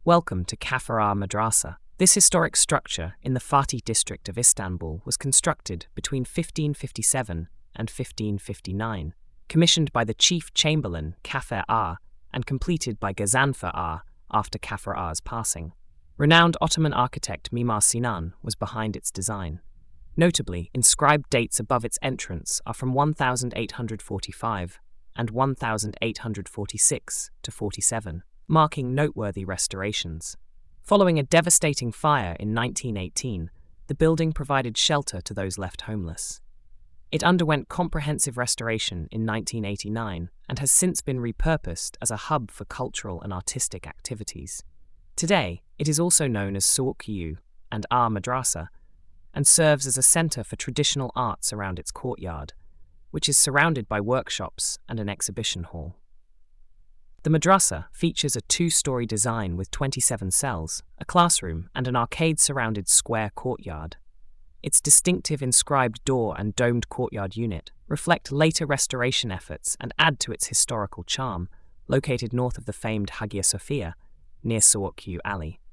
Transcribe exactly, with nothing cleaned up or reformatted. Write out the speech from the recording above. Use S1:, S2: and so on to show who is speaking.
S1: Welcome to Kafir Madrasa. This historic structure in the Fatih district of Istanbul was constructed between fifteen fifty-seven and fifteen fifty-nine, commissioned by the chief chamberlain Kafir Ağa and completed by Gazanfer Ağa after Kafir Ağa's passing. Renowned Ottoman architect Mimar Sinan was behind its design. Notably, inscribed dates above its entrance are from one thousand eight hundred forty-five and one thousand eight hundred forty-six to forty-seven, marking noteworthy restorations. Following a devastating fire in nineteen eighteen, the building provided shelter to those left homeless. It underwent comprehensive restoration in nineteen eighty-nine and has since been repurposed as a hub for cultural and artistic activities. Today, it is also known as Suuq and Ağa Madrasa, and serves as a center for traditional arts around its courtyard, which is surrounded by workshops and an exhibition hall. The madrasa features a two-story design with twenty-seven cells, a classroom, and an arcade-surrounded square courtyard. Its distinctive inscribed door and domed courtyard unit reflect later restoration efforts and add to its historical charm, located north of the famed Hagia Sophia, near Suuq Ali.